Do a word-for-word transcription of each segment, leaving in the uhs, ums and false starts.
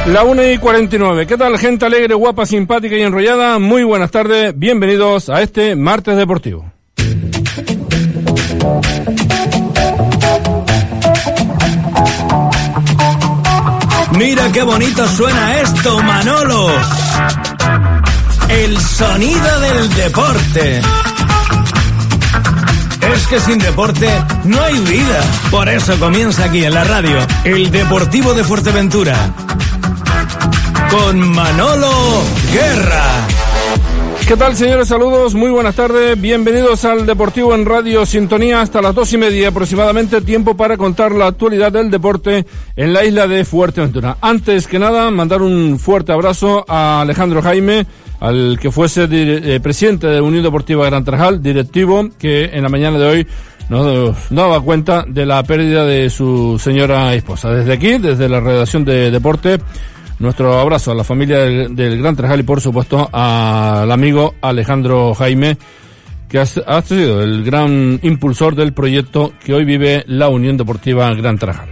La una y cuarenta y nueve. ¿Qué tal, gente alegre, guapa, simpática y enrollada? Muy buenas tardes, bienvenidos a este martes deportivo. Mira qué bonito suena esto, Manolo. El sonido del deporte. Es que sin deporte no hay vida. Por eso comienza aquí en la radio, el Deportivo de Fuerteventura. Con Manolo Guerra. ¿Qué tal, señores? Saludos, muy buenas tardes, bienvenidos al Deportivo en Radio Sintonía hasta las dos y media aproximadamente, tiempo para contar la actualidad del deporte en la isla de Fuerteventura. Antes que nada, mandar un fuerte abrazo a Alejandro Jaime, al que fuese eh, presidente de Unión Deportiva Gran Tarajal, directivo, que en la mañana de hoy nos daba cuenta de la pérdida de su señora esposa. Desde aquí, desde la redacción de Deporte, nuestro abrazo a la familia del, del Gran Tarajal y, por supuesto, al amigo Alejandro Jaime, que ha, ha sido el gran impulsor del proyecto que hoy vive la Unión Deportiva Gran Tarajal.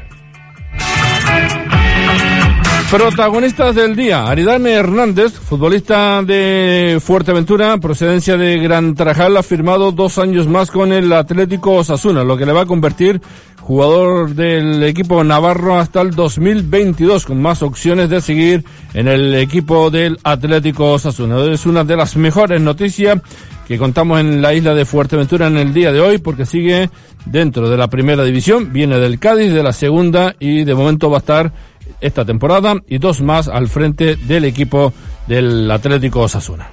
Protagonistas del día: Aridane Hernández, futbolista de Fuerteventura, procedencia de Gran Tarajal, ha firmado dos años más con el Atlético Osasuna, lo que le va a convertir jugador del equipo navarro hasta el dos mil veintidós, con más opciones de seguir en el equipo del Atlético Osasuna. Es una de las mejores noticias que contamos en la isla de Fuerteventura en el día de hoy, porque sigue dentro de la primera división, viene del Cádiz, de la segunda, y de momento va a estar esta temporada y dos más al frente del equipo del Atlético Osasuna.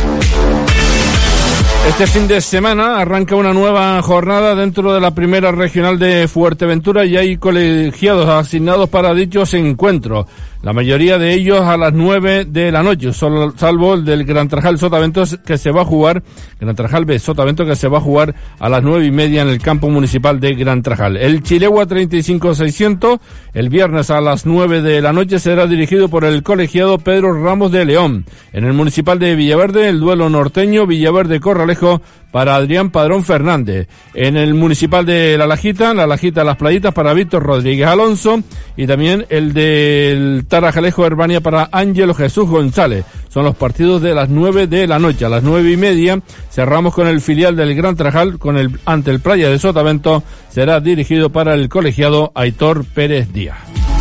Este fin de semana arranca una nueva jornada dentro de la primera regional de Fuerteventura y hay colegiados asignados para dichos encuentros. La mayoría de ellos a las nueve de la noche, solo, salvo el del Gran Tarajal Sotavento, que se va a jugar, Gran Tarajal B Sotavento, que se va a jugar a las nueve y media en el campo municipal de Gran Tarajal. El Chilegua treinta y cinco seiscientos, el viernes a las nueve de la noche, será dirigido por el colegiado Pedro Ramos de León. En el municipal de Villaverde, el duelo norteño Villaverde-Corralejo para Adrián Padrón Fernández. En el municipal de La Lajita, La Lajita Las Playitas para Víctor Rodríguez Alonso, y también el del Tarajalejo Herbania para Ángelo Jesús González. Son los partidos de las nueve de la noche. A las nueve y media cerramos con el filial del Gran Tarajal, con el ante el Playa de Sotavento, será dirigido para el colegiado Aitor Pérez Díaz.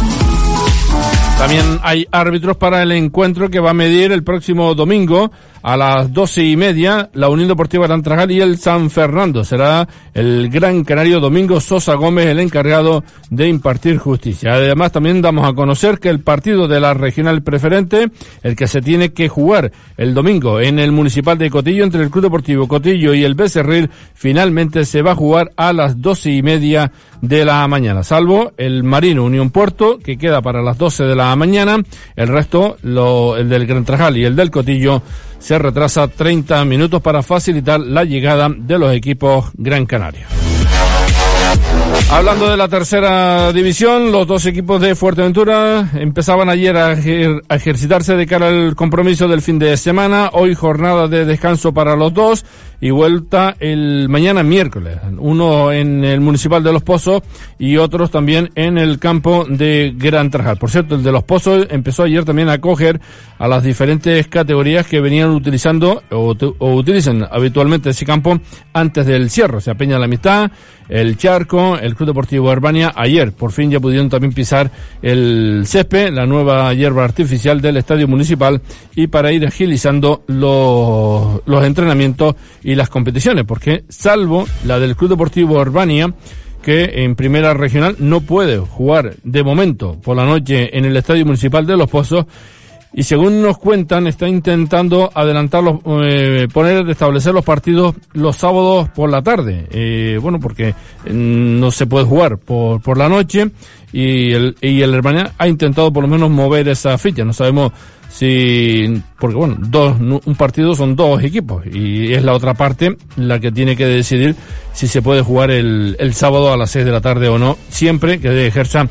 También hay árbitros para el encuentro que va a medir el próximo domingo a las doce y media la Unión Deportiva Gran Tarajal y el San Fernando. Será el Gran Canario Domingo Sosa Gómez el encargado de impartir justicia. Además, también damos a conocer que el partido de la regional preferente, el que se tiene que jugar el domingo en el municipal de Cotillo entre el Club Deportivo Cotillo y el Becerril, finalmente se va a jugar a las doce y media de la mañana, salvo el Marino Unión Puerto, que queda para las doce de la mañana. El resto, lo, el del Gran Tarajal y el del Cotillo, se retrasa treinta minutos para facilitar la llegada de los equipos gran canarios. Hablando de la tercera división, los dos equipos de Fuerteventura empezaban ayer a, ejer- a ejercitarse de cara al compromiso del fin de semana. Hoy jornada de descanso para los dos y vuelta el mañana miércoles. Uno en el Municipal de Los Pozos y otros también en el campo de Gran Tarajal. Por cierto, el de Los Pozos empezó ayer también a acoger a las diferentes categorías que venían utilizando o, o utilizan habitualmente ese campo antes del cierre. O sea, Peña la Amistad, el Charco, el Club Deportivo Herbania. Ayer por fin ya pudieron también pisar el césped, la nueva hierba artificial del estadio municipal, y para ir agilizando los, los entrenamientos y las competiciones, porque salvo la del Club Deportivo Herbania, que en primera regional no puede jugar de momento por la noche en el estadio municipal de Los Pozos, y según nos cuentan está intentando adelantar los, eh, poner, establecer los partidos los sábados por la tarde, eh, bueno, porque no se puede jugar por por la noche, y el y el Herbania ha intentado por lo menos mover esa ficha. No sabemos si, porque bueno, dos un partido son dos equipos y es la otra parte la que tiene que decidir si se puede jugar el el sábado a las seis de la tarde o no, siempre que ejerza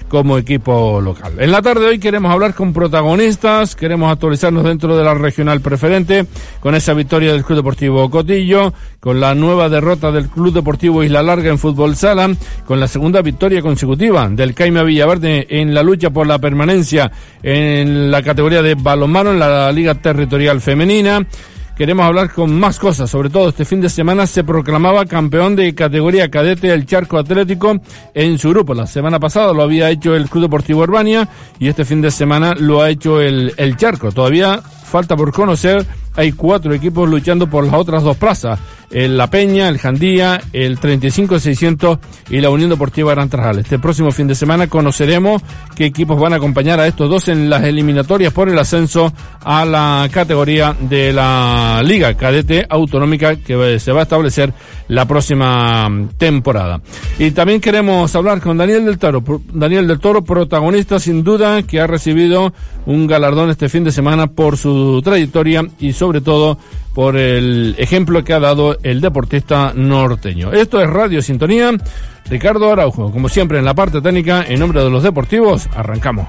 como equipo local. En la tarde de hoy queremos hablar con protagonistas, queremos actualizarnos dentro de la regional preferente, con esa victoria del Club Deportivo Cotillo, con la nueva derrota del Club Deportivo Isla Larga en fútbol sala, con la segunda victoria consecutiva del Caima Villaverde en la lucha por la permanencia en la categoría de balonmano en la Liga Territorial Femenina. Queremos hablar con más cosas, sobre todo este fin de semana se proclamaba campeón de categoría cadete el Charco Atlético en su grupo. La semana pasada lo había hecho el Club Deportivo Urbania y este fin de semana lo ha hecho el, el Charco. Todavía falta por conocer, hay cuatro equipos luchando por las otras dos plazas. El La Peña, el Jandía, el treinta y cinco seiscientos y la Unión Deportiva Gran Tarajal. Este próximo fin de semana conoceremos qué equipos van a acompañar a estos dos en las eliminatorias por el ascenso a la categoría de la Liga Cadete Autonómica que se va a establecer la próxima temporada. Y también queremos hablar con Daniel del Toro. Daniel del Toro, protagonista sin duda, que ha recibido un galardón este fin de semana por su trayectoria y sobre todo por el ejemplo que ha dado el deportista norteño. Esto es Radio Sintonía. Ricardo Araujo, como siempre en la parte técnica, en nombre de los deportivos, arrancamos.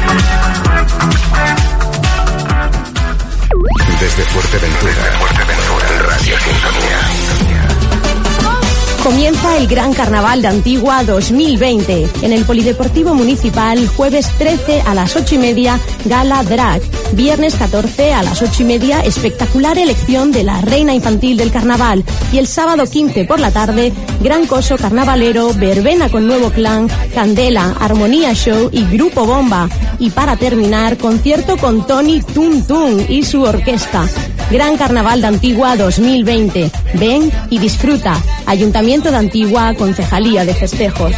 Desde Fuerteventura, Fuerteventura, Radio Sintonía. Comienza el Gran Carnaval de Antigua dos mil veinte. En el Polideportivo Municipal, jueves trece a las ocho y media, Gala Drag. Viernes catorce a las ocho y media, espectacular elección de la reina infantil del carnaval. Y el sábado quince por la tarde, gran coso carnavalero, verbena con nuevo clan, candela, armonía show y grupo bomba. Y para terminar, concierto con Tony Tun Tun y su orquesta. Gran Carnaval de Antigua dos mil veinte. Ven y disfruta. Ayuntamiento de Antigua, Concejalía de Festejos.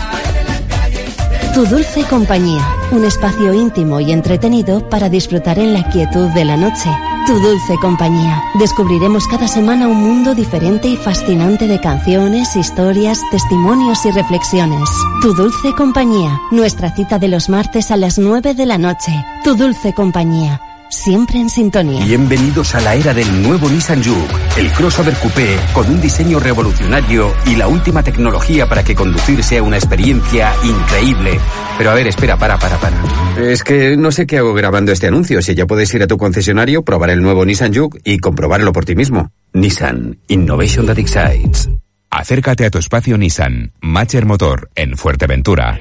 Tu dulce compañía, un espacio íntimo y entretenido para disfrutar en la quietud de la noche. Tu dulce compañía. Descubriremos cada semana un mundo diferente y fascinante de canciones, historias, testimonios y reflexiones. Tu dulce compañía, nuestra cita de los martes a las nueve de la noche. Tu dulce compañía. Siempre en sintonía. Bienvenidos a la era del nuevo Nissan Juke, el crossover coupé con un diseño revolucionario y la última tecnología para que conducir sea una experiencia increíble. Pero a ver, espera, para, para, para. Es que no sé qué hago grabando este anuncio. Si ya puedes ir a tu concesionario, probar el nuevo Nissan Juke y comprobarlo por ti mismo. Nissan, Innovation that excites. Acércate a tu espacio Nissan, Macher Motor, en Fuerteventura.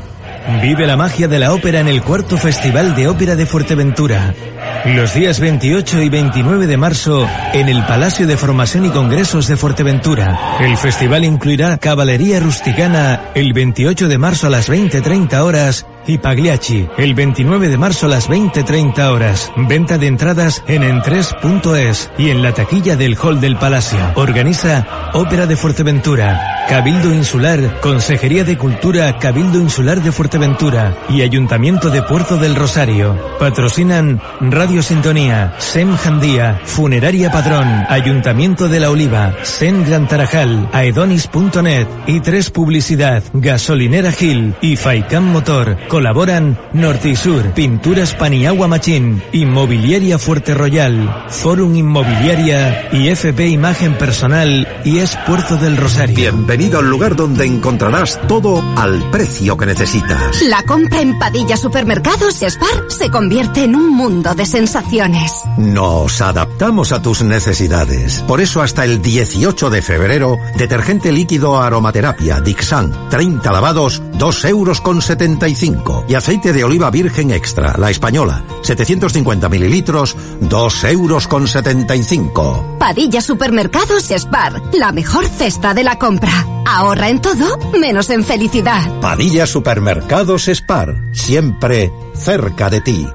Vive la magia de la ópera en el cuarto Festival de Ópera de Fuerteventura. Los días veintiocho y veintinueve de marzo en el Palacio de Formación y Congresos de Fuerteventura. El festival incluirá caballería rusticana el veintiocho de marzo a las veinte treinta horas y Pagliacci el veintinueve de marzo a las veinte treinta horas. Venta de entradas en entres punto es y en la taquilla del Hall del Palacio. Organiza Ópera de Fuerteventura, Cabildo Insular, Consejería de Cultura, Cabildo Insular de Fuerteventura y Ayuntamiento de Puerto del Rosario. Patrocinan Radio Sintonía, Sem Jandía, Funeraria Padrón, Ayuntamiento de la Oliva, Sen Gran Tarajal, Aedonis punto net, I tres Publicidad, Gasolinera Gil y Faicam Motor. Colaboran Norte y Sur, Pinturas Paniagua Machín, Inmobiliaria Fuerte Royal, Forum Inmobiliaria y F P Imagen Personal y es Puerto del Rosario. Bienvenido al lugar donde encontrarás todo al precio que necesitas. La compra en Padilla Supermercados Spar se convierte en un mundo de sensaciones. Nos adaptamos a tus necesidades. Por eso hasta el dieciocho de febrero, detergente líquido aromaterapia Dixan, treinta lavados, dos euros con setenta y cinco. Y aceite de oliva virgen extra, la española, setecientos cincuenta mililitros, dos euros con setenta y cinco. Padilla Supermercados Spar, la mejor cesta de la compra. Ahorra en todo, menos en felicidad. Padilla Supermercados Spar, siempre cerca de ti.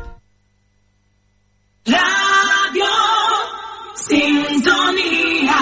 Radio Sintonía.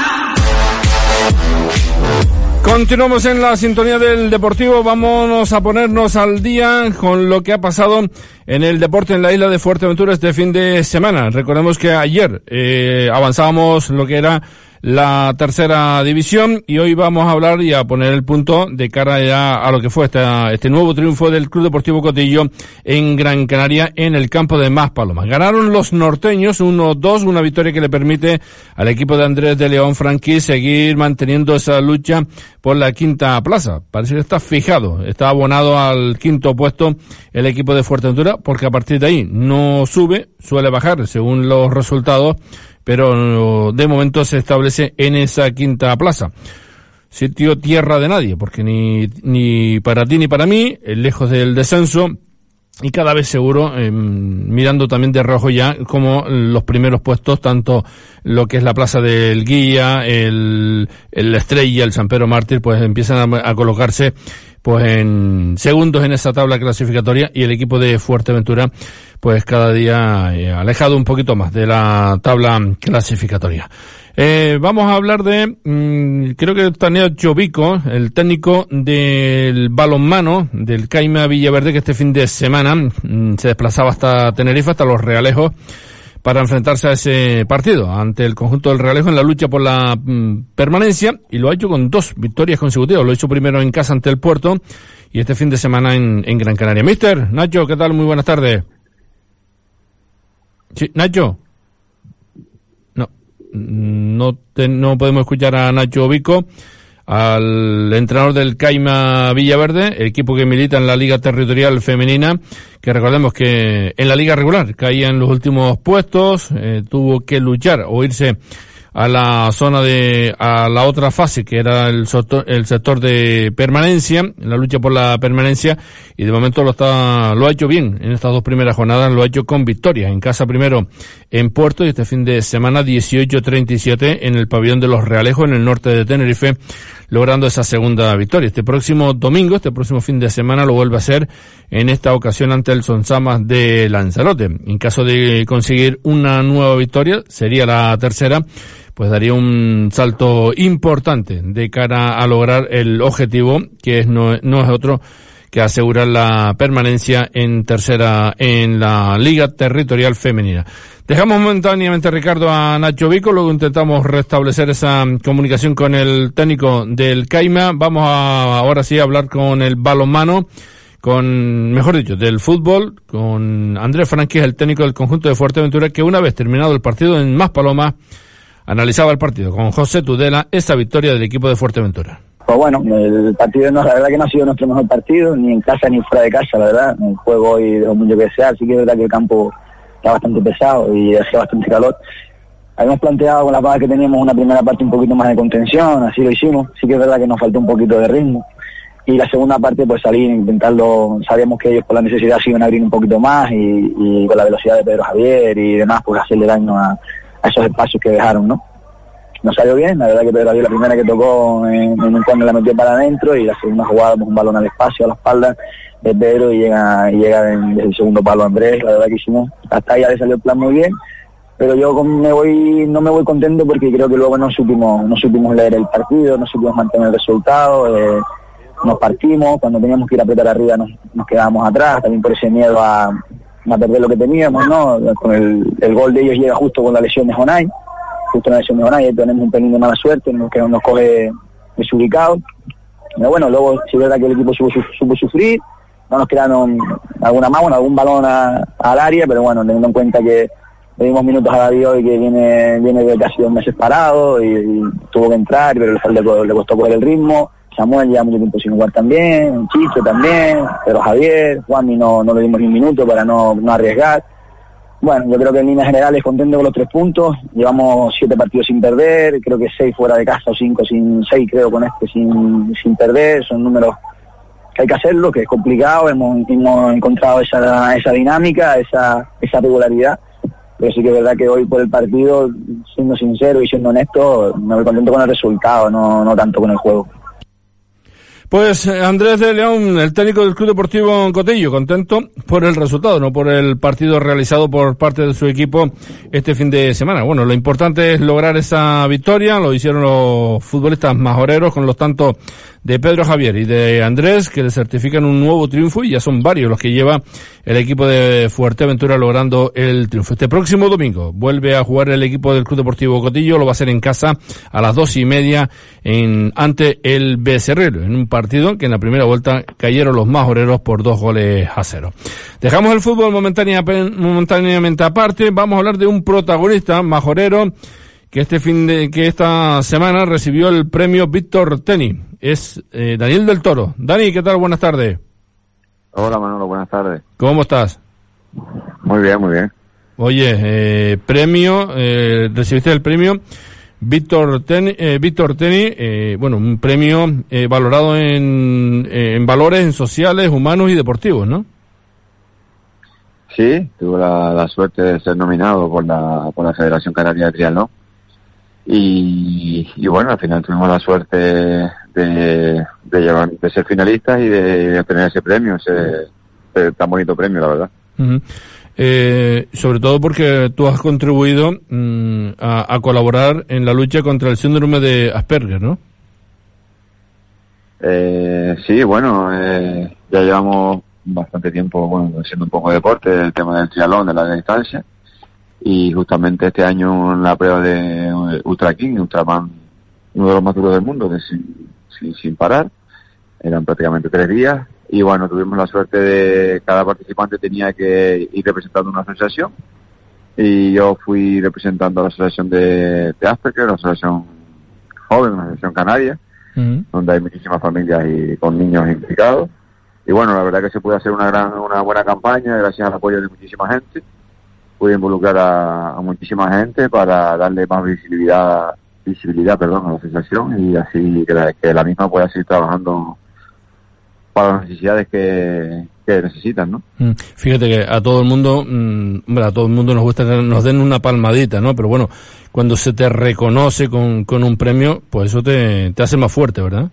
Continuamos en la sintonía del Deportivo. Vámonos a ponernos al día con lo que ha pasado en el deporte en la isla de Fuerteventura este fin de semana. Recordemos que ayer eh, avanzábamos lo que era la tercera división, y hoy vamos a hablar y a poner el punto de cara ya a lo que fue esta, este nuevo triunfo del Club Deportivo Cotillo en Gran Canaria en el campo de Maspalomas. Ganaron los norteños uno dos, una victoria que le permite al equipo de Andrés de León Franqui seguir manteniendo esa lucha por la quinta plaza. Parece que está fijado, está abonado al quinto puesto el equipo de Fuerteventura, porque a partir de ahí no sube, suele bajar según los resultados, pero de momento se establece en esa quinta plaza. Sitio tierra de nadie, porque ni ni para ti ni para mí, lejos del descenso, y cada vez seguro, eh, mirando también de rojo ya como los primeros puestos, tanto lo que es la plaza del Guía, el, el Estrella, el San Pedro Mártir, pues empiezan a, a colocarse pues en segundos en esa tabla clasificatoria, y el equipo de Fuerteventura pues cada día eh, alejado un poquito más de la tabla clasificatoria. Eh, vamos a hablar de, mmm, creo que está Nacho Vico, el técnico del balonmano del Caima Villaverde, que este fin de semana mmm, se desplazaba hasta Tenerife, hasta Los Realejos, para enfrentarse a ese partido ante el conjunto del Realejo en la lucha por la mmm, permanencia, y lo ha hecho con dos victorias consecutivas. Lo hizo primero en casa ante el Puerto y este fin de semana en, en Gran Canaria. Mister Nacho, ¿qué tal? Muy buenas tardes. Sí, Nacho. No, no, te, no podemos escuchar a Nacho Vico, al entrenador del Caima Villaverde, el equipo que milita en la Liga Territorial Femenina, que recordemos que en la Liga Regular caía en los últimos puestos, eh, tuvo que luchar o irse a la zona de, a la otra fase, que era el sector, el sector de permanencia, en la lucha por la permanencia, y de momento lo está, lo ha hecho bien en estas dos primeras jornadas, lo ha hecho con victorias. En casa primero en Puerto, y este fin de semana dieciocho treinta y siete en el pabellón de Los Realejos, en el norte de Tenerife, logrando esa segunda victoria. Este próximo domingo, este próximo fin de semana, lo vuelve a hacer, en esta ocasión ante el Sonsamas de Lanzarote. En caso de conseguir una nueva victoria, sería la tercera, pues daría un salto importante de cara a lograr el objetivo, que es no, no es otro que asegurar la permanencia en tercera en la Liga Territorial Femenina. Dejamos momentáneamente, Ricardo, a Nacho Vico, luego intentamos restablecer esa comunicación con el técnico del Caima. Vamos a, ahora sí a hablar con el balonmano, con, mejor dicho, del fútbol, con Andrés Franqui, el técnico del conjunto de Fuerteventura, que una vez terminado el partido en Maspalomas, analizaba el partido con José Tudela, esa victoria del equipo de Fuerteventura. Pues bueno, el partido no, la verdad que no ha sido nuestro mejor partido, ni en casa ni fuera de casa, la verdad. El juego hoy dejó mucho que desear, sí que es verdad que el campo está bastante pesado y hacía bastante calor. Habíamos planteado con la paga que teníamos una primera parte un poquito más de contención, así lo hicimos. Sí que es verdad que nos faltó un poquito de ritmo. Y la segunda parte, pues salir, intentarlo, sabíamos que ellos por la necesidad se iban a abrir un poquito más, y, y con la velocidad de Pedro Javier y demás, pues hacerle daño a, a esos espacios que dejaron, ¿no? Nos salió bien, la verdad que Pedro Javier la primera que tocó en, en un córner la metió para adentro, y la segunda jugada pues un balón al espacio, a la espalda de Pedro, y llega, y llega en, desde el segundo palo Andrés. La verdad que hicimos, hasta ahí ya le salió el plan muy bien, pero yo con, me voy, no me voy contento porque creo que luego no supimos, no supimos leer el partido, no supimos mantener el resultado, eh, nos partimos, cuando teníamos que ir a apretar arriba nos, nos quedábamos atrás, también por ese miedo a, a perder lo que teníamos, ¿no? Con el, el gol de ellos llega justo con la lesión de Jonay, justo en la lesión de Jonay, tenemos un pelín de mala suerte, que nos coge desubicado. Pero bueno, luego sí es verdad que el equipo supo, supo sufrir, no nos quedaron alguna más, bueno, algún balón a, al área, pero bueno, teniendo en cuenta que le dimos minutos a David hoy, que viene viene de casi dos meses parado, y, y tuvo que entrar, pero le, le, le costó coger el ritmo. Samuel lleva mucho tiempo sin jugar también, Chicho también, pero Javier, Juanmi no, no le dimos ni un minuto para no, no arriesgar. Bueno, yo creo que en líneas generales contento con los tres puntos, llevamos siete partidos sin perder, creo que seis fuera de casa o cinco sin, seis creo con este sin, sin perder, son números que hay que hacerlo, que es complicado, hemos, hemos encontrado esa, esa dinámica, esa, esa regularidad, pero sí que es verdad que hoy por el partido, siendo sincero y siendo honesto, me voy contento con el resultado, no, no tanto con el juego. Pues Andrés de León, el técnico del Club Deportivo Cotillo, contento por el resultado, no por el partido realizado por parte de su equipo este fin de semana. Bueno, lo importante es lograr esa victoria, lo hicieron los futbolistas majoreros con los tantos de Pedro Javier y de Andrés, que le certifican un nuevo triunfo, y ya son varios los que lleva el equipo de Fuerteventura logrando el triunfo. Este próximo domingo vuelve a jugar el equipo del Club Deportivo Cotillo, lo va a hacer en casa a las dos y media en, ante el Becerrero, en un partido que en la primera vuelta cayeron los majoreros por dos goles a cero. Dejamos el fútbol momentánea, momentáneamente aparte, vamos a hablar de un protagonista majorero que este fin de, que esta semana recibió el premio Víctor Teni. Es eh, Daniel del Toro. Dani, ¿qué tal? Buenas tardes. Hola Manolo, buenas tardes. ¿Cómo estás? Muy bien, muy bien. Oye, eh, premio, eh, recibiste el premio Víctor Teni, eh, Víctor Teni, eh, bueno, un premio eh, valorado en, eh, en valores en sociales, humanos y deportivos, ¿no? Sí, tuve la, la suerte de ser nominado por la, por la Federación Canaria de Triatlón. Y, y bueno, al final tuvimos la suerte de, de, llevar, de ser finalistas y de, de obtener ese premio, ese, ese tan bonito premio, la verdad. Uh-huh. Eh, sobre todo porque tú has contribuido mmm, a, a colaborar en la lucha contra el síndrome de Asperger, ¿no? Eh, sí, bueno, eh, ya llevamos bastante tiempo, bueno, haciendo un poco de deporte, el tema del triatlón, de la distancia. Y justamente este año en la prueba de Ultra King, Ultraman, uno de los más duros del mundo, de sin, sin, sin parar, eran prácticamente tres días, y bueno, tuvimos la suerte de cada participante tenía que ir representando una asociación, y yo fui representando a la asociación de, de Asperger, la asociación joven, una asociación canaria, uh-huh. donde hay muchísimas familias y con niños implicados, y bueno, la verdad que se puede hacer una gran, una buena campaña, gracias al apoyo de muchísima gente. Pude involucrar a, a muchísima gente para darle más visibilidad, visibilidad, perdón, a la asociación y así que la, que la misma pueda seguir trabajando para las necesidades que, que necesitan, ¿no? Mm, fíjate que a todo el mundo, mm, hombre, a todo el mundo nos gusta que nos den una palmadita, ¿no? Pero bueno, cuando se te reconoce con, con un premio, pues eso te, te hace más fuerte, ¿verdad?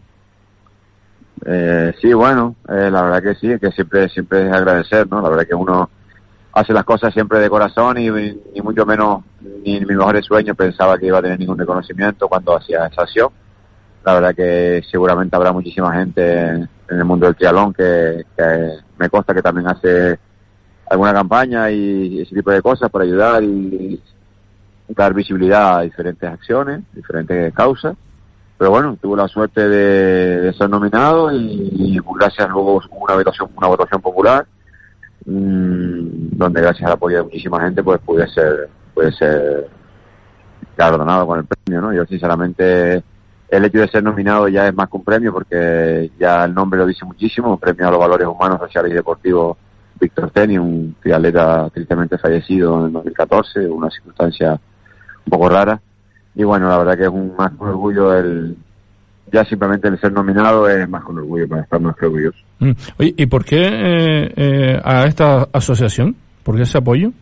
Eh, sí, bueno, eh, la verdad que sí, que siempre, siempre es agradecer, ¿no? La verdad que uno hace las cosas siempre de corazón y ni mucho menos ni en mis mejores sueños pensaba que iba a tener ningún reconocimiento cuando hacía esa acción. La verdad que seguramente habrá muchísima gente en el mundo del triatlón que, que me consta que también hace alguna campaña y ese tipo de cosas para ayudar y dar visibilidad a diferentes acciones, diferentes causas. Pero bueno, tuve la suerte de, de ser nominado y, y gracias luego una votación, una votación popular, donde gracias al apoyo de muchísima gente pues pude ser pude ser galardonado con el premio, ¿no? Yo sinceramente el hecho de ser nominado ya es más que un premio porque ya el nombre lo dice muchísimo, premio a los valores humanos, sociales y deportivos Víctor Teni, un triatleta tristemente fallecido en el dos mil catorce, una circunstancia un poco rara, y bueno, la verdad que es un más un orgullo el ya simplemente el ser nominado es más con orgullo, para estar más que orgulloso. Mm. Oye, ¿y por qué eh, eh, a esta asociación? ¿Por qué ese apoyo?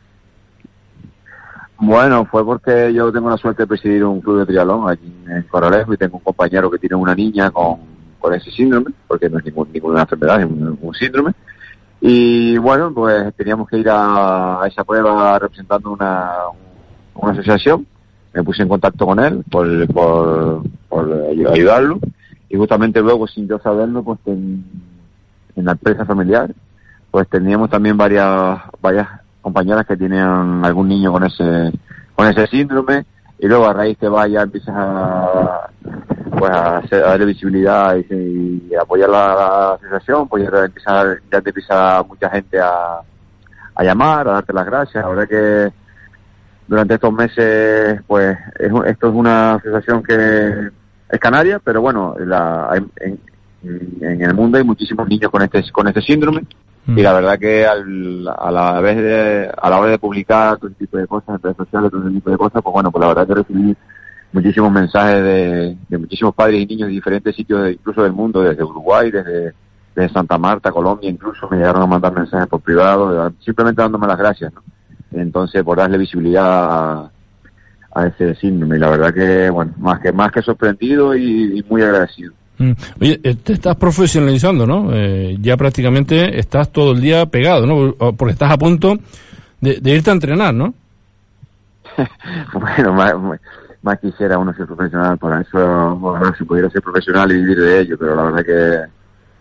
Bueno, fue porque yo tengo la suerte de presidir un club de triatlón aquí en Corralejo y tengo un compañero que tiene una niña con, con ese síndrome, porque no es ningún, ninguna enfermedad, es un, un síndrome. Y bueno, pues teníamos que ir a, a esa prueba representando una, una asociación. Me puse en contacto con él por, por, por ayudarlo y justamente luego, sin yo saberlo, pues en, en la empresa familiar pues teníamos también varias varias compañeras que tenían algún niño con ese con ese síndrome y luego a raíz que vaya empiezas a pues a, hacer, a darle visibilidad y, y apoyar la, la asociación, pues ya empieza, ya te empieza mucha gente a, a llamar, a darte las gracias. La verdad que durante estos meses, pues, es, esto es una asociación que es canaria, pero bueno, la, en, en el mundo hay muchísimos niños con este con este síndrome mm. y la verdad que al, a la vez de, a la hora de publicar todo ese tipo de cosas en redes sociales, todo ese tipo de cosas, pues bueno, pues la verdad que recibí muchísimos mensajes de, de muchísimos padres y niños de diferentes sitios, de, incluso del mundo, desde Uruguay, desde, desde Santa Marta, Colombia, incluso me llegaron a mandar mensajes por privado, simplemente dándome las gracias, ¿no? Entonces, por darle visibilidad a, a ese síndrome. Y la verdad que, bueno, más que más que sorprendido y, y muy agradecido. Mm. Oye, te estás profesionalizando, ¿no? Eh, ya prácticamente estás todo el día pegado, ¿no? Porque estás a punto de, de irte a entrenar, ¿no? Bueno, más, más quisiera uno ser profesional, para eso, bueno, si pudiera ser profesional y vivir de ello, pero la verdad que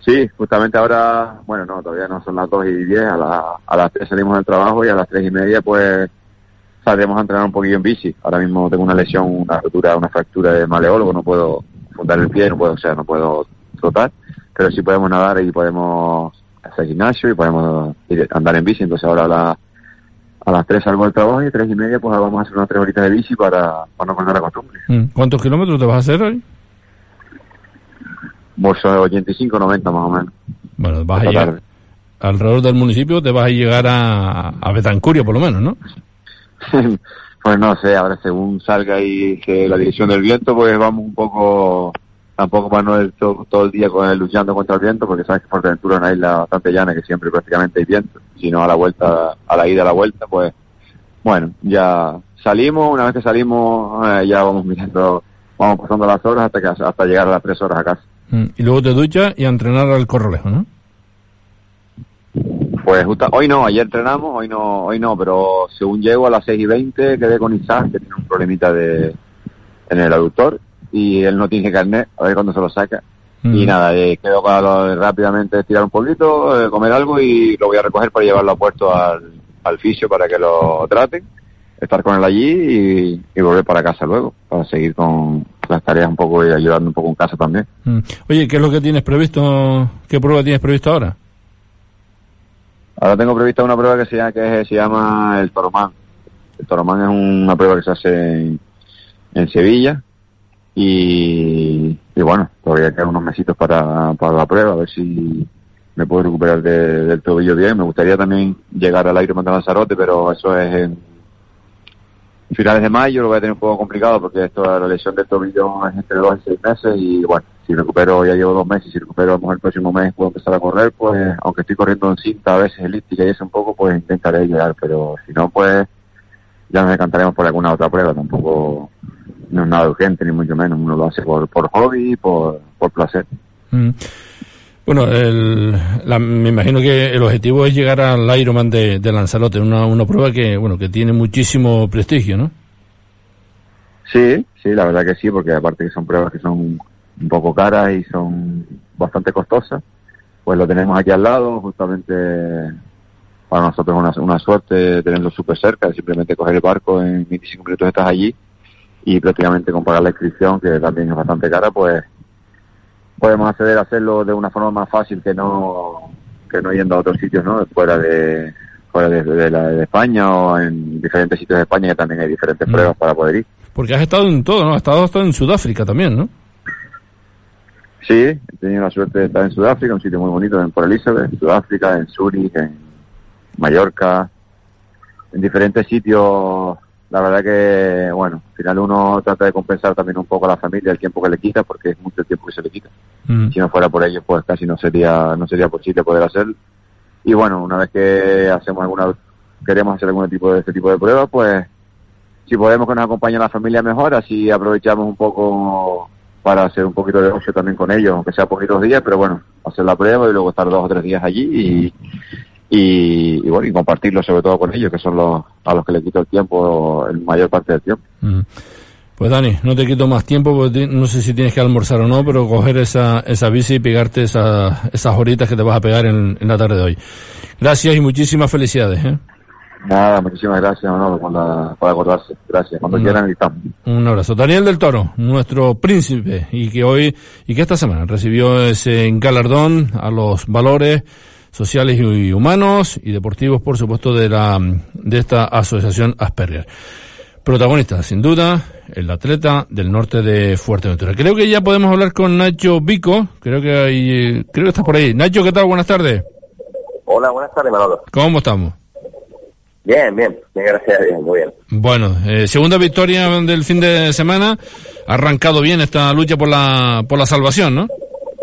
Sí, justamente ahora, bueno, no, todavía no son las dos y diez, a, la, a las tres salimos del trabajo y a las tres y media pues saldremos a entrenar un poquillo en bici. Ahora mismo tengo una lesión, una rotura, una fractura de maleólogo, no puedo fundar el pie, no puedo, o sea, no puedo trotar, pero sí podemos nadar y podemos hacer gimnasio y podemos ir, andar en bici. Entonces ahora a, la, a las tres salgo del trabajo y a tres y media pues vamos a hacer unas tres horitas de bici para, para no perder la costumbre. ¿Cuántos kilómetros te vas a hacer hoy? Bolso de ochenta y cinco, noventa más o menos. Bueno, vas a llegar tarde. Alrededor del municipio, te vas a llegar a, a Betancuria por lo menos, ¿no? Pues no sé, ahora según salga y que la dirección del viento, pues vamos un poco, tampoco para no ir todo, todo el día con él luchando contra el viento, porque sabes que Fuerteventura es una isla bastante llana, que siempre prácticamente hay viento, si no a la vuelta, a la ida a la vuelta, pues bueno, ya salimos, una vez que salimos, eh, ya vamos mirando, vamos pasando las horas hasta que hasta llegar a las tres horas a casa. Y luego te duchas y a entrenar al Corralejo, ¿no? Pues justo, hoy no, ayer entrenamos, hoy no, hoy no, pero según llego a las seis y veinte quedé con Isaac, que tiene un problemita de en el aductor, y él no tiene carnet, a ver cuándo se lo saca. Mm. Y nada, eh, quedo para lo, rápidamente estirar un poquito, eh, comer algo y lo voy a recoger para llevarlo a puerto al, al fisio para que lo traten, estar con él allí y, y volver para casa luego, para seguir con las tareas un poco y ayudando un poco en casa también. Mm. Oye, ¿qué es lo que tienes previsto? ¿Qué prueba tienes previsto ahora? Ahora tengo prevista una prueba que se llama, que se llama el Toromán. El Toromán es una prueba que se hace en, en Sevilla y, y bueno, todavía quedan unos mesitos para, para la prueba, a ver si me puedo recuperar de, del tobillo bien. Me gustaría también llegar al Ironman de Lanzarote, pero eso es en finales de mayo, lo voy a tener un poco complicado porque esto, la lesión del tobillo es entre dos y seis meses y bueno, si recupero, ya llevo dos meses, si recupero a lo mejor el próximo mes puedo empezar a correr, pues aunque estoy corriendo en cinta a veces elíptica y eso un poco, pues intentaré llegar, pero si no, pues ya nos decantaremos por alguna otra prueba. Tampoco no es nada urgente ni mucho menos, uno lo hace por, por hobby y por, por placer. Mm. Bueno, el, la, me imagino que el objetivo es llegar al Ironman de, de Lanzarote, una, una prueba que, bueno, que tiene muchísimo prestigio, ¿no? Sí, sí, la verdad que sí, porque aparte que son pruebas que son un poco caras y son bastante costosas, pues lo tenemos aquí al lado, justamente para nosotros es una, una suerte tenerlo súper cerca, simplemente coger el barco en veinticinco minutos estás allí y prácticamente con pagar la inscripción, que también es bastante cara, pues podemos acceder a hacerlo de una forma más fácil que no que no yendo a otros sitios, ¿no? Fuera de fuera de, de, la, de España o en diferentes sitios de España que también hay diferentes mm. pruebas para poder ir. Porque has estado en todo, ¿no? Has estado hasta en Sudáfrica también, ¿no? Sí, he tenido la suerte de estar en Sudáfrica, un sitio muy bonito en Port Elizabeth, en Sudáfrica, en Zúrich, en Mallorca, en diferentes sitios. La verdad que, bueno, al final uno trata de compensar también un poco a la familia el tiempo que le quita, porque es mucho el tiempo que se le quita. Mm. Si no fuera por ello, pues casi no sería no sería posible poder hacerlo. Y bueno, una vez que hacemos alguna, queremos hacer algún tipo de este tipo de pruebas, pues si podemos que nos acompañe la familia mejor, así aprovechamos un poco para hacer un poquito de ocio también con ellos, aunque sea poquitos días, pero bueno, hacer la prueba y luego estar dos o tres días allí y Y, y bueno, y compartirlo sobre todo con ellos, que son los a los que le quito el tiempo, el mayor parte del tiempo. Mm. Pues Dani, no te quito más tiempo, porque no sé si tienes que almorzar o no, pero coger esa esa bici y pegarte esa, esas horitas que te vas a pegar en, en la tarde de hoy. Gracias y muchísimas felicidades, ¿eh? Nada, muchísimas gracias, Manolo, por, la, por acordarse. Gracias, cuando un, quieran estamos. Un abrazo. Daniel del Toro, nuestro príncipe, y que hoy, y que esta semana recibió ese galardón a los valores sociales y humanos y deportivos, por supuesto, de la de esta asociación Asperger. Protagonista, sin duda, el atleta del norte de Fuerteventura. Creo que ya podemos hablar con Nacho Vico. Creo que hay, creo que estás por ahí. Nacho, ¿qué tal? Buenas tardes. Hola, buenas tardes, Manolo. ¿Cómo estamos? Bien, bien, bien, gracias a Dios, muy bien. Bueno, eh, segunda victoria del fin de semana. Ha arrancado bien esta lucha por la por la salvación, ¿no?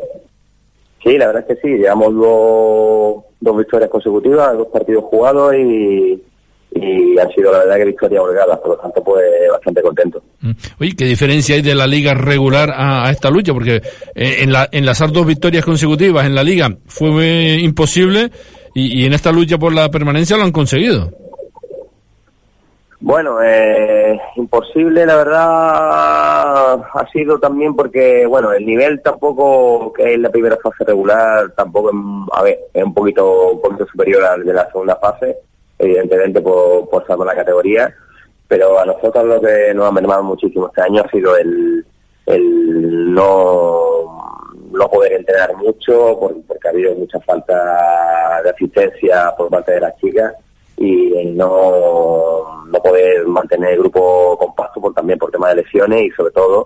Sí, la verdad es que sí, llevamos dos, dos victorias consecutivas, dos partidos jugados y, y han sido la verdad que victorias holgadas, por lo tanto pues bastante contento. Oye, ¿qué diferencia hay de la liga regular a, a esta lucha? Porque eh, en la, enlazar dos victorias consecutivas en la liga fue eh, imposible y, y en esta lucha por la permanencia lo han conseguido. Bueno, eh, imposible, la verdad, ha sido también porque, bueno, el nivel tampoco, que es la primera fase regular, tampoco, es, a ver, es un poquito, un poquito superior al de la segunda fase, evidentemente por, por salvar la categoría, pero a nosotros lo que nos ha mermado muchísimo este año ha sido el, el no, no poder entrenar mucho, por, porque ha habido mucha falta de asistencia por parte de las chicas, y el no, no poder mantener el grupo compacto por, también por temas de lesiones y sobre todo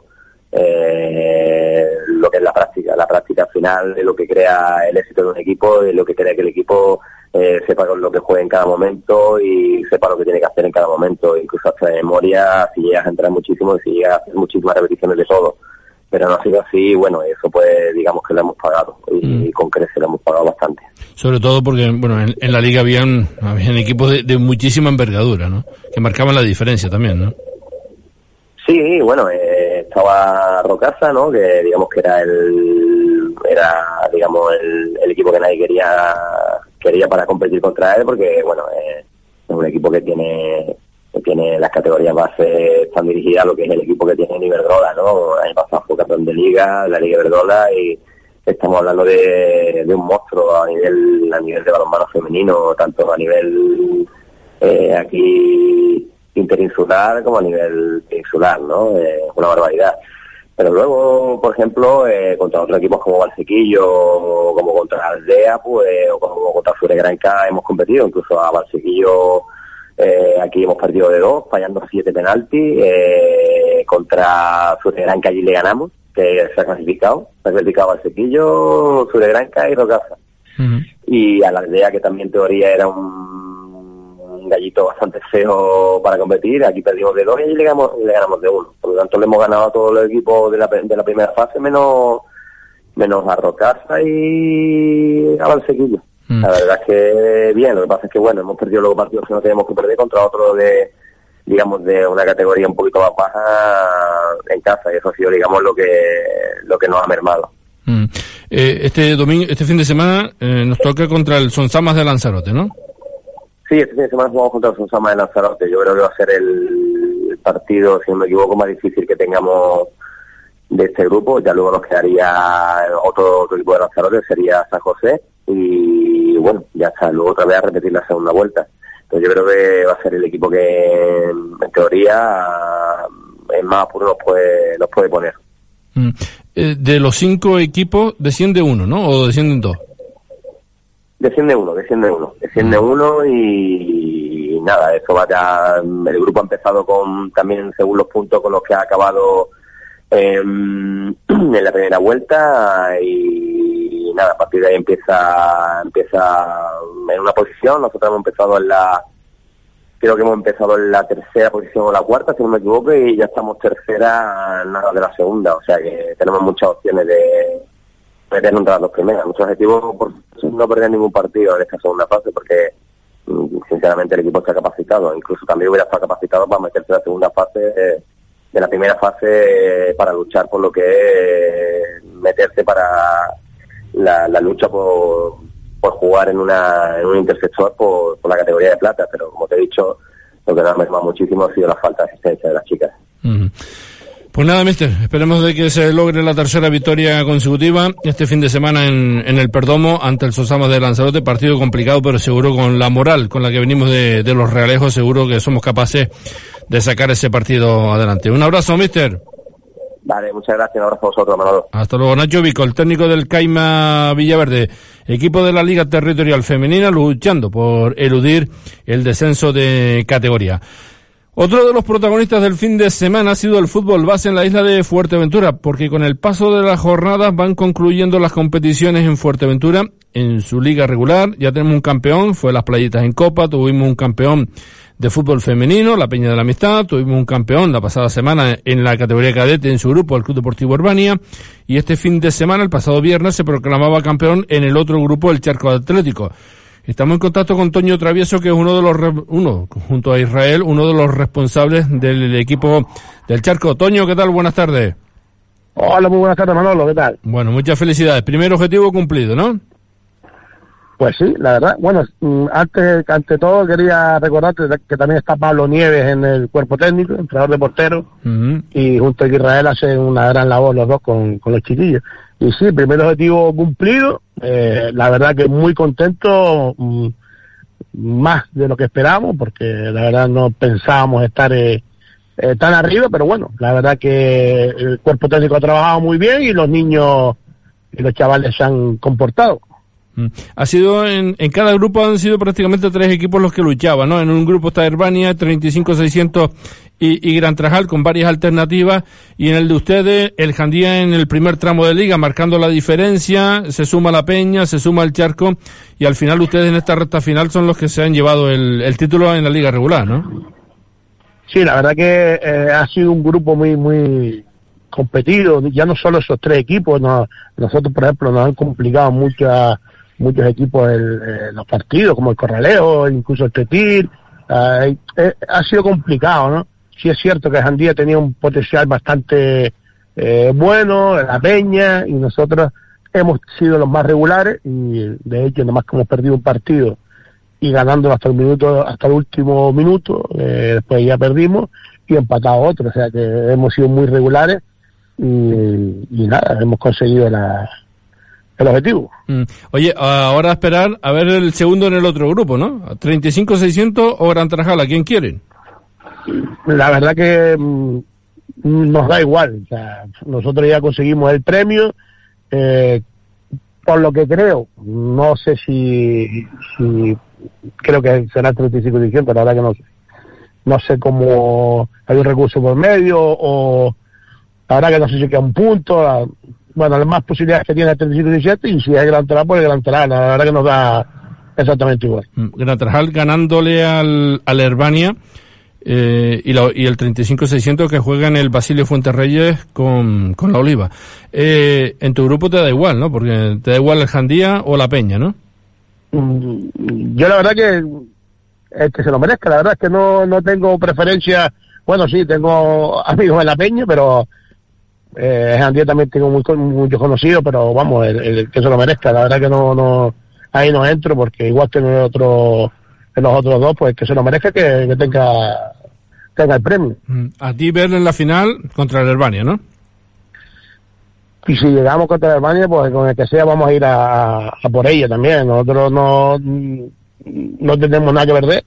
eh, lo que es la práctica. La práctica al final es lo que crea el éxito de un equipo, es lo que crea que el equipo eh, sepa con lo que juega en cada momento y sepa lo que tiene que hacer en cada momento, incluso hasta de memoria, si llegas a entrar muchísimo y si llegas a hacer muchísimas repeticiones de todo. Pero no ha sido así, bueno, eso pues digamos que lo hemos pagado y, mm. y con creces lo hemos pagado bastante. Sobre todo porque, bueno, en, en la liga habían, habían equipos de, de muchísima envergadura, ¿no? Que marcaban la diferencia también, ¿no? Sí, bueno, eh, estaba Rocasa, ¿no? Que digamos que era el, era, digamos, el, el equipo que nadie quería, quería para competir contra él, porque, bueno, eh, es un equipo que tiene, que tiene las categorías base, están dirigidas a lo que es el equipo que tiene Iberdrola, ¿no? El año pasado fue campeón de liga, la liga Iberdrola, y estamos hablando de, de un monstruo a nivel a nivel de balonmano femenino, tanto a nivel eh, aquí interinsular como a nivel insular, ¿no? Es eh, una barbaridad. Pero luego, por ejemplo, eh, contra otros equipos como Valsequillo, como contra Aldea, pues, o como contra Furegranca hemos competido, incluso a Valsequillo eh, aquí hemos perdido de dos, fallando siete penaltis, eh, contra Furegranca allí le ganamos, que se ha clasificado, se ha clasificado al Sequillo, Furegranca y Rocasa. Uh-huh. Y a la Aldea, que también en teoría era un, un gallito bastante feo para competir, aquí perdimos de dos y allí le ganamos, le ganamos de uno. Por lo tanto le hemos ganado a todos los equipos de la, de la primera fase, menos menos a Rocasa y a Valsequillo. Uh-huh. La verdad es que bien, lo que pasa es que bueno, hemos perdido luego partidos que no tenemos que perder contra otro de digamos de una categoría un poquito más baja en casa, y eso ha sido digamos lo que lo que nos ha mermado. Mm. Eh, este domingo, este fin de semana eh, nos toca contra el Sonsamas de Lanzarote, ¿no? Sí, este fin de semana jugamos contra el Sonsamas de Lanzarote. Yo creo que va a ser el partido, si no me equivoco, más difícil que tengamos de este grupo. Ya luego nos quedaría otro, otro equipo de Lanzarote, sería San José, y bueno, ya está, luego otra vez a repetir la segunda vuelta. Entonces yo creo que va a ser el equipo que en teoría en más apuro nos puede, nos puede poner. Mm. Eh, de los cinco equipos desciende uno, ¿no? ¿O descienden dos? Desciende uno, desciende uno, desciende mm. uno y, y nada, eso va ya, el grupo ha empezado con también según los puntos con los que ha acabado eh, en la primera vuelta, y nada, a partir de ahí empieza empieza en una posición. Nosotros hemos empezado en la creo que hemos empezado en la tercera posición o la cuarta, si no me equivoco, y ya estamos tercera nada de la segunda, o sea que tenemos muchas opciones de meternos entre las dos primeras. Nuestro objetivo por no perder ningún partido en esta segunda fase, porque sinceramente el equipo está capacitado, incluso también hubiera estado capacitado para meterse en la segunda fase de, de la primera fase, para luchar por lo que es meterse para La, la lucha por, por jugar en una en un intersector por, por la categoría de plata, pero como te he dicho, lo que nos ha mermado muchísimo ha sido la falta de asistencia de las chicas. Uh-huh. Pues nada, mister, esperemos de que se logre la tercera victoria consecutiva este fin de semana en, en el Perdomo ante el Sonsamas de Lanzarote. Partido complicado, pero seguro con la moral con la que venimos de, de los Realejos, seguro que somos capaces de sacar ese partido adelante. Un abrazo, mister. Vale, muchas gracias, un abrazo a vosotros, Manolo. Hasta luego. Nacho Vico, el técnico del Caima Villaverde, equipo de la Liga Territorial Femenina, luchando por eludir el descenso de categoría. Otro de los protagonistas del fin de semana ha sido el fútbol base en la isla de Fuerteventura, porque con el paso de las jornadas van concluyendo las competiciones en Fuerteventura en su liga regular. Ya tenemos un campeón, fue las Playitas en Copa, tuvimos un campeón de fútbol femenino, la Peña de la Amistad, tuvimos un campeón la pasada semana en la categoría cadete en su grupo, el Club Deportivo Urbania, y este fin de semana, el pasado viernes, se proclamaba campeón en el otro grupo, el Charco Atlético. Estamos en contacto con Toño Travieso, que es uno de los, uno, junto a Israel, uno de los responsables del equipo del Charco. Toño, ¿qué tal? Buenas tardes. Hola, muy buenas tardes, Manolo, ¿qué tal? Bueno, muchas felicidades. Primer objetivo cumplido, ¿no? Pues sí, la verdad. Bueno, antes, ante todo quería recordarte que también está Pablo Nieves en el cuerpo técnico, entrenador de portero, uh-huh. y junto a Israel hacen una gran labor los dos con, con los chiquillos. Y sí, primer objetivo cumplido, eh, la verdad que muy contento, mm, más de lo que esperamos, porque la verdad no pensábamos estar eh, eh, tan arriba, pero bueno, la verdad que el cuerpo técnico ha trabajado muy bien y los niños y los chavales se han comportado. Ha sido en, en cada grupo han sido prácticamente tres equipos los que luchaban, ¿no? En un grupo está Herbania, treinta y cinco seiscientos y, y Gran Trajal con varias alternativas, y en el de ustedes el Jandía en el primer tramo de liga marcando la diferencia, se suma la Peña, se suma el Charco, y al final ustedes en esta recta final son los que se han llevado el, el título en la liga regular, ¿no? Sí, la verdad que eh, ha sido un grupo muy muy competido, ya no solo esos tres equipos, no, nosotros por ejemplo nos han complicado muchas muchos equipos el, eh, los partidos, como el Corralejo, incluso el Tetir, eh, eh, ha sido complicado, ¿no? Sí es cierto que Jandía tenía un potencial bastante eh, bueno, la Peña, y nosotros hemos sido los más regulares, y de hecho nomás que hemos perdido un partido y ganando hasta el minuto, hasta el último minuto, eh, después ya perdimos y empatado otro, o sea que hemos sido muy regulares y, y nada, hemos conseguido la el objetivo. Mm. Oye, ahora a esperar a ver el segundo en el otro grupo, ¿no? treinta y cinco seiscientos o Gran Trajal, ¿a quién quieren? La verdad que mm, nos da igual, o sea, nosotros ya conseguimos el premio, eh, por lo que creo, no sé si, si creo que será treinta y cinco seiscientos, la verdad que no sé. No sé cómo hay un recurso por medio, o la verdad que no sé si queda un punto, la, bueno, las más posibilidades que tiene el treinta y cinco diecisiete, y si es Gran Trajal, pues el Gran Trajal, la verdad que nos da exactamente igual. Gran Trajal ganándole al, al Herbania, eh, y, la, y el treinta y cinco seiscientos que juega en el Basilio Fuenterreyes con, con la Oliva. Eh, en tu grupo te da igual, ¿no? Porque te da igual el Jandía o la Peña, ¿no? Yo la verdad que el que se lo merezca, la verdad es que no, no tengo preferencia. Bueno, sí, tengo amigos en la Peña, pero Eh, en día también tengo muy, muchos conocidos, pero vamos, el, el que se lo merezca, la verdad que no, no, ahí no entro, porque igual que en el otro, en los otros dos, pues que se lo merezca, que, que tenga, tenga el premio. A ti verlo en la final contra el Herbania, ¿no? Y si llegamos contra el Herbania, pues con el que sea vamos a ir a, a por ella también. Nosotros no, no tenemos nada que perder.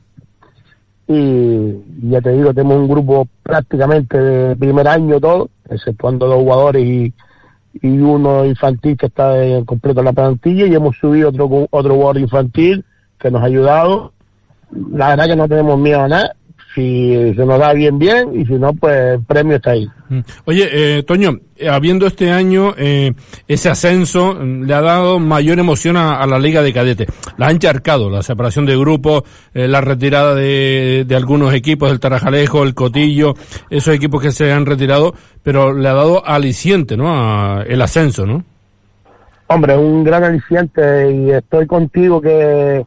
Y ya te digo, tenemos un grupo prácticamente de primer año todo, exceptuando dos jugadores y, y uno infantil que está en completo en la plantilla, y hemos subido otro otro jugador infantil que nos ha ayudado. La verdad que no tenemos miedo a nada, si se nos da bien, bien, y si no, pues el premio está ahí. Oye, eh, Toño, habiendo este año eh, ese ascenso, le ha dado mayor emoción a, a la Liga de Cadetes. La ha encharcado, la separación de grupos, eh, la retirada de, de algunos equipos, el Tarajalejo, el Cotillo, esos equipos que se han retirado, pero le ha dado aliciente, ¿no? A el ascenso, ¿no? Hombre, un gran aliciente, y estoy contigo que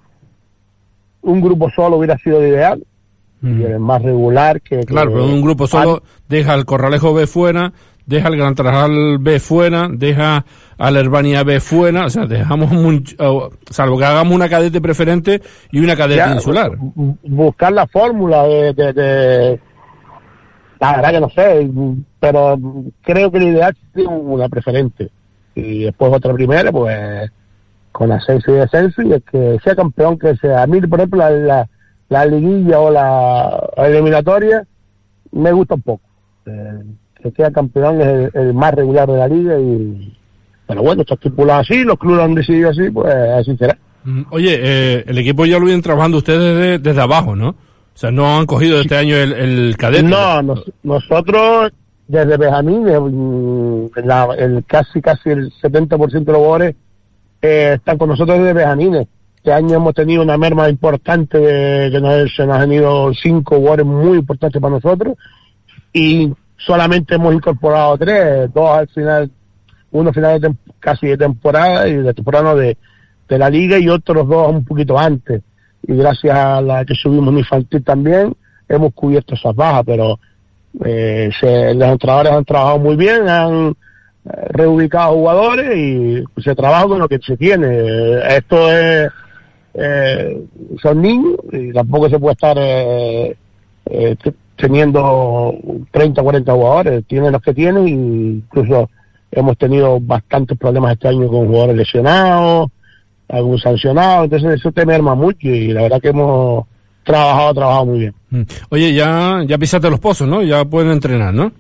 un grupo solo hubiera sido ideal. Y el más regular que, que claro, pero un grupo solo deja al Corralejo B fuera, deja al Gran Trajal B fuera, deja al Herbania B fuera, o sea, dejamos mucho, salvo que hagamos una cadete preferente y una cadete ya, insular. Buscar la fórmula de, de, de la verdad que no sé, pero creo que la ideal es una preferente y después otra primera, pues con ascenso y descenso, y el que sea campeón, que sea. A mí, por ejemplo, la, la la liguilla o la, la eliminatoria me gusta un poco. Eh, que sea campeón es el, el más regular de la liga, y pero bueno, está estipulado así, los clubes han decidido así, pues así será. Oye, eh, el equipo ya lo vienen trabajando ustedes desde, desde abajo, ¿no? O sea, no han cogido este año el, el cadete. No, nos, nosotros desde Benjamín, el, la, el casi casi el setenta por ciento de los jugadores eh, están con nosotros desde Benjamín. Este año hemos tenido una merma importante, de, que nos, se nos han ido cinco jugadores muy importantes para nosotros, y solamente hemos incorporado tres, dos al final, uno final de tem- casi de temporada, y de temporada no, de, de la liga, y otros dos un poquito antes. Y gracias a la que subimos en infantil también, hemos cubierto esas bajas, pero eh, se, los entrenadores han trabajado muy bien, han eh, reubicado jugadores, y se trabaja con lo que se tiene. Esto es eh, son niños y tampoco se puede estar eh, eh, teniendo treinta, cuarenta jugadores. Tienen los que tienen, y incluso hemos tenido bastantes problemas este año con jugadores lesionados, algún sancionado, entonces eso te merma mucho, y la verdad que hemos trabajado, trabajado muy bien. Oye, ya, ya pisaste los pozos, ¿no? Ya pueden entrenar, ¿no?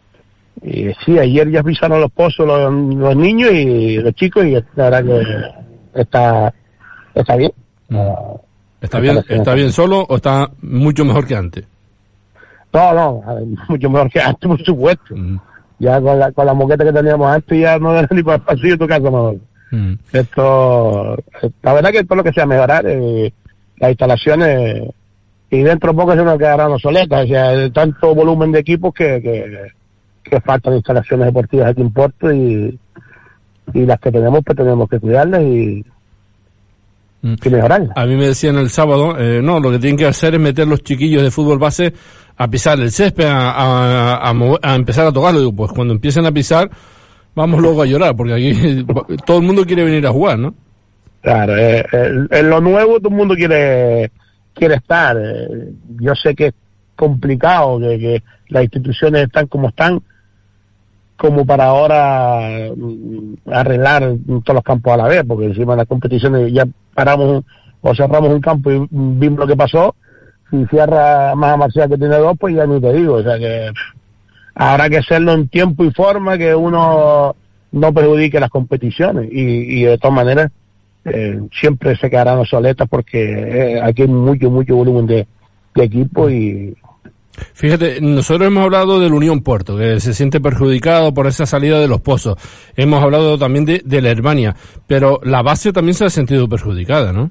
Y sí, ayer ya pisaron los pozos los, los niños y los chicos, y la verdad que está, está bien. ¿Está bien, está bien solo o está mucho mejor que antes? No, no, mucho mejor que antes, por supuesto. Mm. Ya con la, con la moqueta que teníamos antes ya no era ni para el pasillo de tu casa mejor. Mm. Esto, la verdad que todo lo que sea mejorar, eh, las instalaciones, y dentro de poco se nos quedarán obsoletas, o sea, tanto volumen de equipos que, que, que faltan instalaciones deportivas aquí en Puerto, y, y las que tenemos pues tenemos que cuidarlas y, mm. y mejorarlas. A mí me decían el sábado, eh, no, lo que tienen que hacer es meter los chiquillos de fútbol base a pisar el césped, a, a, a, mover, a empezar a tocarlo. Digo, pues cuando empiecen a pisar, vamos luego a llorar, porque aquí todo el mundo quiere venir a jugar, ¿no? Claro, eh, eh, en lo nuevo todo el mundo quiere quiere estar. Eh, yo sé que es complicado, que, que las instituciones están como están, como para ahora mm, arreglar todos los campos a la vez, porque encima de las competiciones ya paramos o cerramos un campo y vimos lo que pasó. Si cierra más a Marcial, que tiene dos, pues ya ni te digo, o sea que pff, habrá que hacerlo en tiempo y forma, que uno no perjudique las competiciones, y, y de todas maneras eh, siempre se quedarán obsoletas, porque eh, aquí hay mucho, mucho volumen de, de equipo. Y fíjate, nosotros hemos hablado del Unión Puerto, que se siente perjudicado por esa salida de los pozos. Hemos hablado también de, de la Hermania, pero la base también se ha sentido perjudicada, ¿no?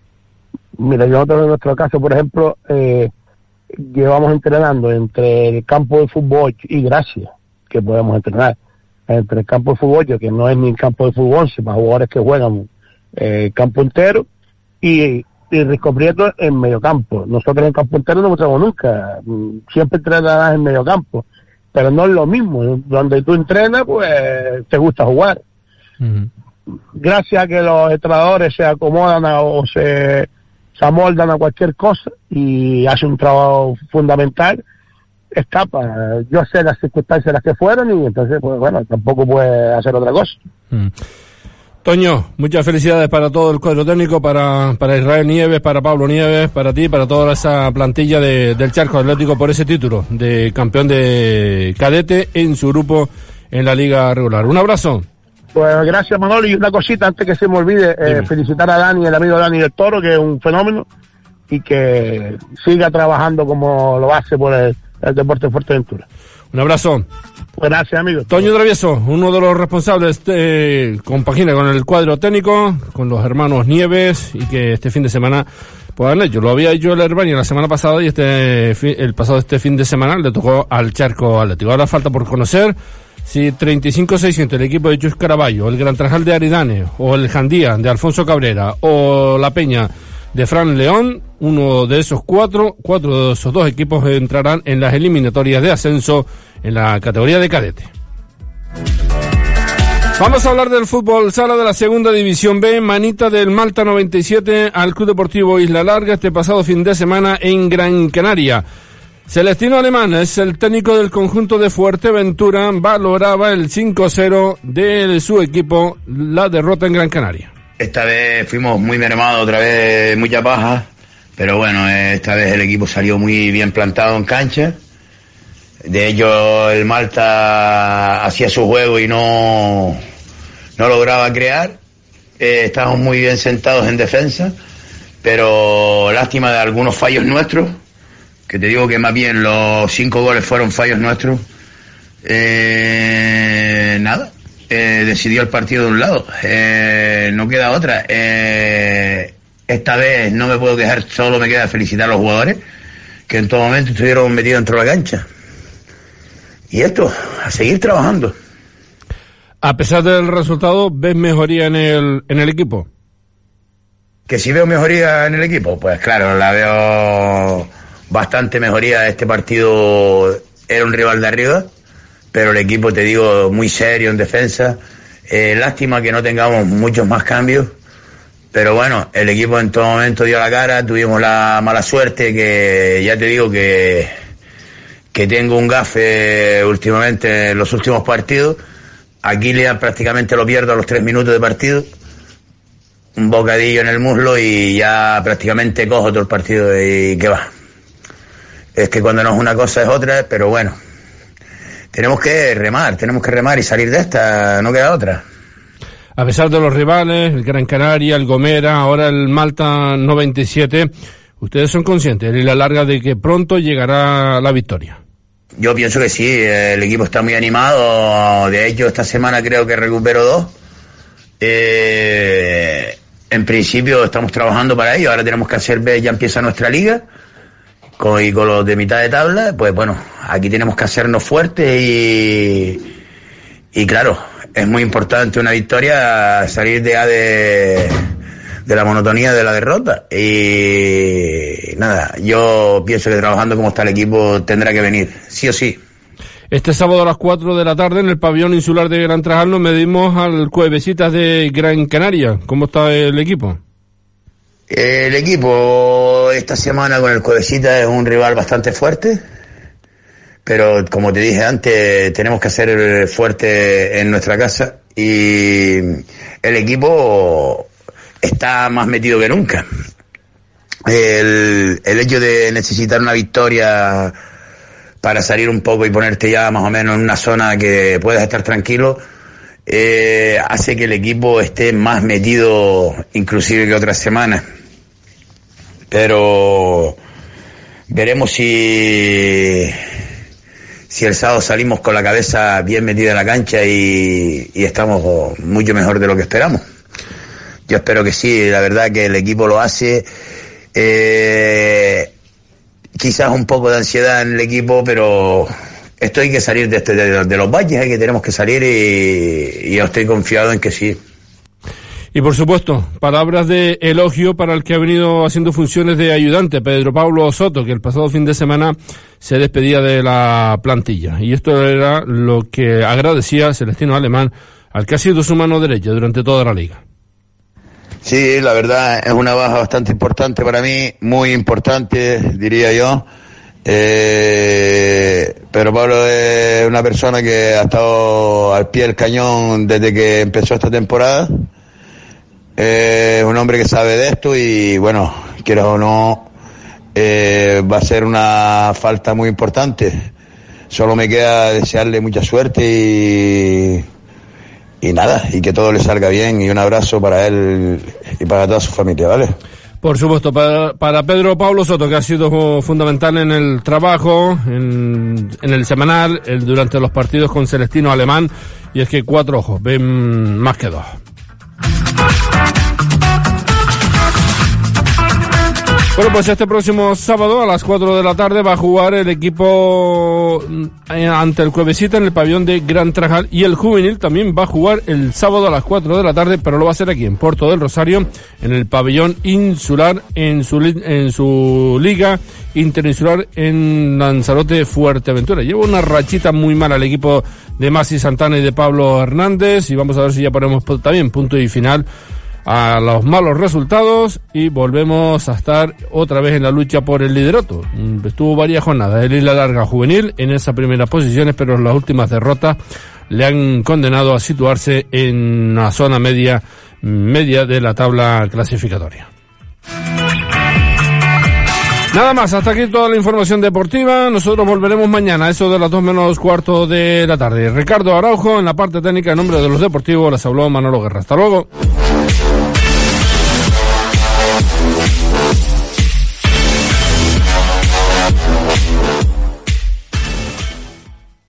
Mira, nosotros en nuestro caso, por ejemplo, eh, llevamos entrenando entre el campo de fútbol y Gracia, que podemos entrenar, entre el campo de fútbol, que no es ni el campo de fútbol, sino para jugadores que juegan eh, campo entero, y, y Risco Prieto en medio campo. Nosotros en campo entero no mostramos nunca, siempre entrenarás en medio campo, pero no es lo mismo. Donde tú entrenas, pues te gusta jugar. Uh-huh. Gracias a que los entrenadores se acomodan a, o se... se amoldan a cualquier cosa y hace un trabajo fundamental, escapa. Yo sé las circunstancias en las que fueron, y entonces, pues bueno, tampoco puede hacer otra cosa. Mm. Toño, muchas felicidades para todo el cuadro técnico, para, para Israel Nieves, para Pablo Nieves, para ti, para toda esa plantilla de, del Charco Atlético, por ese título de campeón de cadete en su grupo en la liga regular. Un abrazo. Pues gracias, Manolo, y una cosita antes que se me olvide, eh, felicitar a Dani, el amigo Dani del Toro, que es un fenómeno, y que siga trabajando como lo hace por el, el deporte de Fuerteventura. Un abrazo. Pues gracias, amigo. Toño Travieso, uno de los responsables, de, compagina con el cuadro técnico, con los hermanos Nieves, y que este fin de semana pues han hecho. Lo había hecho el Hermania la semana pasada, y este el pasado este fin de semana le tocó al Charco Atlético. Ahora falta por conocer si treinta y cinco seiscientos, el equipo de Chus Caraballo, el Gran Trajal de Aridane, o el Jandía de Alfonso Cabrera, o la Peña de Fran León, uno de esos cuatro, cuatro de esos dos equipos entrarán en las eliminatorias de ascenso en la categoría de cadete. Vamos a hablar del fútbol sala de la segunda división B. Manita del Malta noventa y siete al Club Deportivo Isla Larga este pasado fin de semana en Gran Canaria. Celestino Alemán es el técnico del conjunto de Fuerteventura, valoraba el cinco cero de su equipo, la derrota en Gran Canaria. Esta vez fuimos muy mermados, otra vez mucha paja, pero bueno, esta vez el equipo salió muy bien plantado en cancha. De hecho, el Malta hacía su juego y no, no lograba crear. Eh, estábamos muy bien sentados en defensa, pero lástima de algunos fallos nuestros, que te digo que más bien los cinco goles fueron fallos nuestros. Eh, nada, eh, decidió el partido de un lado, eh, no queda otra. Eh, esta vez no me puedo quejar, solo me queda felicitar a los jugadores, que en todo momento estuvieron metidos dentro de la cancha. Y esto, a seguir trabajando. A pesar del resultado, ¿ves mejoría en el, en el equipo? Que si veo mejoría en el equipo, pues claro, la veo bastante mejoría. Este partido era un rival de arriba, pero el equipo, te digo, muy serio en defensa. Eh, lástima que no tengamos muchos más cambios, pero bueno, el equipo en todo momento dio la cara, tuvimos la mala suerte que ya te digo que, que tengo un gafe últimamente en los últimos partidos. Aquí le prácticamente lo pierdo a los tres minutos de partido, un bocadillo en el muslo y ya prácticamente cojo todo el partido y que va. Es que cuando no es una cosa es otra, pero bueno, tenemos que remar, tenemos que remar y salir de esta, no queda otra. A pesar de los rivales, el Gran Canaria, el Gomera, ahora el Malta noventa y siete, ustedes son conscientes y la larga de que pronto llegará la victoria. Yo pienso que sí, el equipo está muy animado, de hecho esta semana creo que recupero dos. Eh, en principio estamos trabajando para ello, ahora tenemos que hacer, ya empieza nuestra liga, con, y con los de mitad de tabla, pues bueno, aquí tenemos que hacernos fuertes y, y claro, es muy importante una victoria, salir de, de, de la monotonía de la derrota y nada, yo pienso que trabajando como está el equipo tendrá que venir, sí o sí. Este sábado a las cuatro de la tarde en el pabellón insular de Gran Trajal nos medimos al Cuevesitas de Gran Canaria. ¿Cómo está el equipo? El equipo esta semana con el Cuevesitas es un rival bastante fuerte, pero como te dije antes, tenemos que ser fuerte en nuestra casa y el equipo está más metido que nunca. El, el hecho de necesitar una victoria para salir un poco y ponerte ya más o menos en una zona que puedas estar tranquilo, eh, hace que el equipo esté más metido inclusive que otras semanas. Pero veremos si, si el sábado salimos con la cabeza bien metida en la cancha y, y estamos mucho mejor de lo que esperamos. Yo espero que sí, la verdad que el equipo lo hace. Eh, quizás un poco de ansiedad en el equipo, pero esto hay que salir de, este, de, de los valles, hay que tenemos que salir y, y yo estoy confiado en que sí. Y por supuesto, palabras de elogio para el que ha venido haciendo funciones de ayudante, Pedro Pablo Soto, que el pasado fin de semana se despedía de la plantilla. Y esto era lo que agradecía Celestino Alemán al que ha sido su mano derecha durante toda la liga. Sí, la verdad es una baja bastante importante para mí, muy importante, diría yo. Eh, pero Pablo es una persona que ha estado al pie del cañón desde que empezó esta temporada. Es eh, un hombre que sabe de esto y bueno, quieras o no, eh, va a ser una falta muy importante. Solo me queda desearle mucha suerte y... Y nada, y que todo le salga bien, y un abrazo para él y para toda su familia, ¿vale? Por supuesto, para, para Pedro Pablo Soto, que ha sido fundamental en el trabajo, en, en el semanal, el, durante los partidos con Celestino Alemán, y es que cuatro ojos ven más que dos. Bueno, pues este próximo sábado a las cuatro de la tarde va a jugar el equipo ante el Cuevesita en el pabellón de Gran Trajal, y el juvenil también va a jugar el sábado a las cuatro de la tarde, pero lo va a hacer aquí en Puerto del Rosario, en el pabellón insular, en su, en su liga interinsular en Lanzarote, Fuerteventura. Lleva una rachita muy mala el equipo de Masi Santana y de Pablo Hernández, y vamos a ver si ya ponemos también punto y final a los malos resultados y volvemos a estar otra vez en la lucha por el liderato. Estuvo varias jornadas el Isla Larga Juvenil en esas primeras posiciones, pero las últimas derrotas le han condenado a situarse en la zona media media de la tabla clasificatoria. Nada más, hasta aquí toda la información deportiva. Nosotros volveremos mañana, a eso de las dos menos cuarto de la tarde. Ricardo Araujo en la parte técnica, en nombre de los deportivos, les habló Manolo Guerra. Hasta luego.